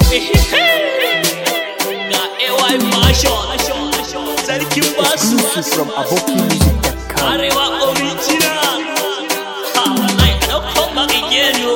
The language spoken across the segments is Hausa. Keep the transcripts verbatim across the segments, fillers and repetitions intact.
Exclusive from aboki music dot com. Arewa original. Ha, wallahi, I don't come back again, yo.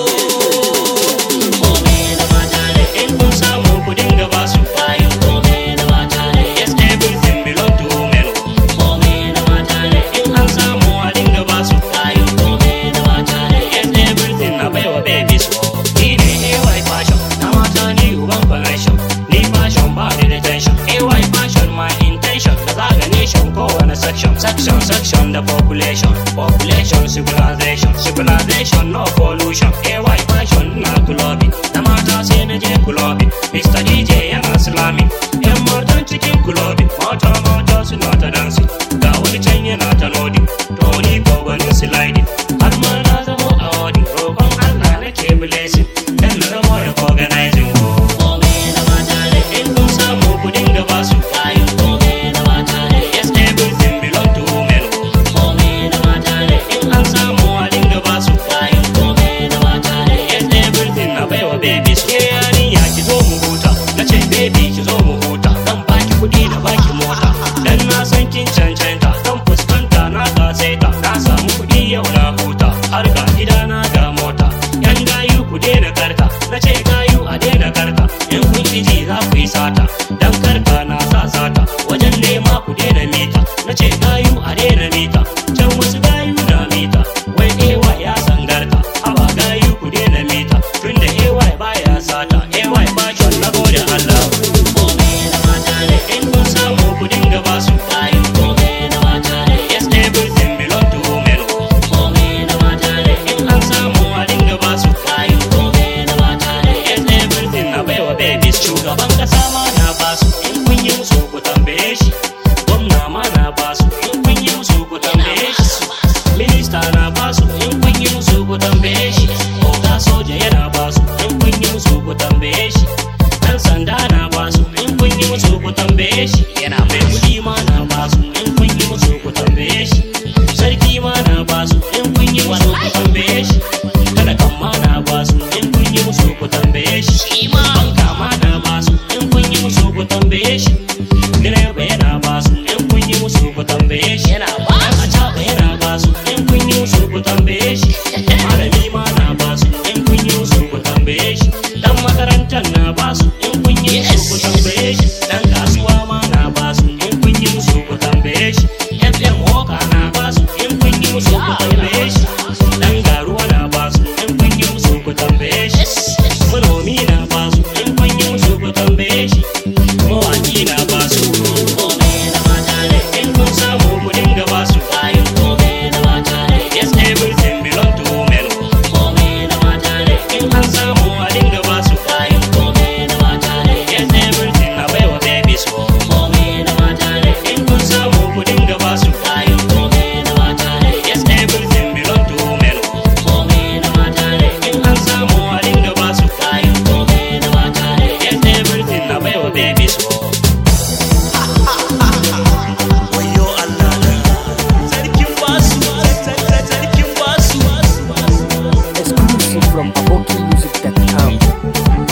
Kome na mata ne, in kun samu ku dinga ba su kayan. Kome na mata ne, yes, everything belong to women. Kome na mata ne, in an samu a dinga ba su kayan. Kome na mata ne, yes, everything na baiwa babies. Ni ne A Y fashion, na mata ni uban connection. Ni fashion ba ni da tension. A Y fashion my intention. Da zaga nation kowane section. Section, section, the population. Population, civilization. Civilization, no pollution. A Y fashion na kulobi. Na mata sai na je kulobi. Mister D J yana slamming. Yan matan cikin kulobi. Mata mata suna ta dancing. Ga wani can yana ta loading. To ni ko wani sliding. Har ma na zamo a holding. Roƙon Allah nake blessing. Dan na zamo da organizing. Kome na mata ne, in kun samu ku dinga ba su kayan. Kome na mata ne, yes, everything belong to women. Kome na mata ne, in an samu a dinga ba su kayan. Kome na mata ne, yes, everything na baiwa babies. Ke yarinya ki zo mu huta, na ce baby ki zo mu huta. Dan baki kuɗi da baki mota, dan na san kin cancanta. Dan fuskanta na gasaita, na samu kuɗi yau na huta. Har ga gida na ga mota, yan gayu ku daina karta. Na ce gayu a daina karta, in kun ji za ku yi sata. Dan karka na sa sata, wajen nema ku daina mita. Na ce gayu a daina mita, can wasu gayu na mita. Wai A Y ya sangarta, haba gayu ku daina mita. Tunda A Y baya sata, A Y fashion na gode Allah. Kome na mata ne, in kun samu ku dinga ba su kayan. Kome na mata ne, yes, everything belong to women. Kome na mata ne, in an samu a dinga ba su kayan. Kome na mata ne, yes, everything na baiwa babies. Shugaban kasa ma na ba su, in kun yi musu ku tambaye shi. Gwamna ma na ba su, in kun yi musu ku tambaye shi. Minista na ba su, in kun yi musu ku tambaye shi. Oga soja yana ba su, in kun yi musu ku tambaye shi. Dan sanda na ba su, in kun yi musu ku tambaye shi. Yana mai kuɗi ma na ba su, in kun yi musu ku tambaye shi. Sarki ma na ba su, in kun yi musu ku tambaye shi. Talakan ma na ba su, in kun yi musu ku tambaye shi. Banka ma na ba su, in kun yi musu ku tambaye shi. Direba yana ba su, in kun yi musu ku tambaye shi. Dan acaba yana ba su, in kun yi musu ku tambaye shi. Malami ma na ba su, in kun yi musu ku tambaye shi. Dan makarantar na ba su, in kun yi musu ku tambaye shi. Dan kasuwa ma na ba su, in kun yi musu ku tambaye shi. F M Hoka na ba su, in kun yi musu ku tambaye shi. Dan garuwa na ba su, in kun yi musu ku tambaye shi. Manomi na ba su, in kun yi musu ku tambaye shi. Mawaki na ba su. Kome na mata ne, in kun samu ku dinga ba su kayan. Kome na mata ne, yes, everything belong to women. Kome na mata ne, in an samu a dinga ba su kayan. Kome na mata ne, yes, everything na baiwa babies. Kome na mata ne, in kun samu ku dinga ba su kayan. Kome na mata ne, yes, everything belong to women. Kome na mata ne, in an samu a dinga ba su kayan. Kome na mata ne, yes, everything na baiwa babies. Wayo Allah na Sarkin basu, sarkin basu. Exclusive from aboki music dot com.